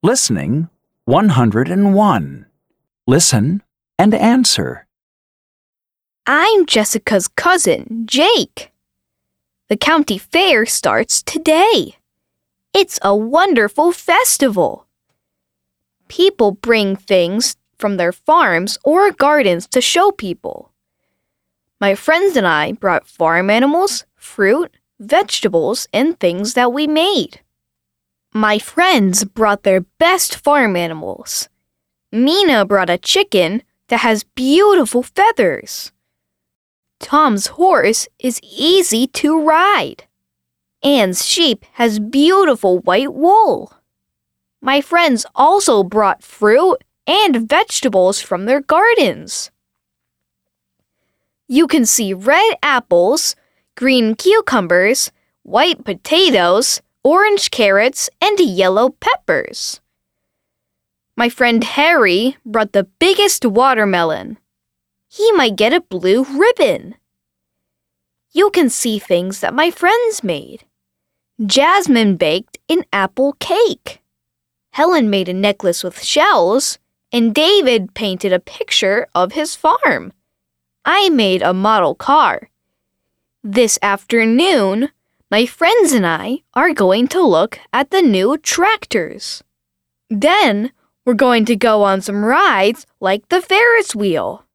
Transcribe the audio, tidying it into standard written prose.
Listening 101. Listen and answer. I'm Jessica's cousin, Jake. The county fair starts today. It's a wonderful festival. People bring things from their farms or gardens to show people. My friends and I brought farm animals, fruit, vegetables, and things that we made. My friends brought their best farm animals. Mina brought a chicken that has beautiful feathers. Tom's horse is easy to ride. Anne's sheep has beautiful white wool. My friends also brought fruit and vegetables from their gardens. You can see red apples, green cucumbers, white potatoes, orange carrots, and yellow peppers. My friend Harry brought the biggest watermelon. He might get a blue ribbon. You can see things that my friends made. Jasmine baked an apple cake. Helen made a necklace with shells, and David painted a picture of his farm. I made a model car. This afternoon, my friends and I are going to look at the new tractors. Then, we're going to go on some rides like the Ferris wheel.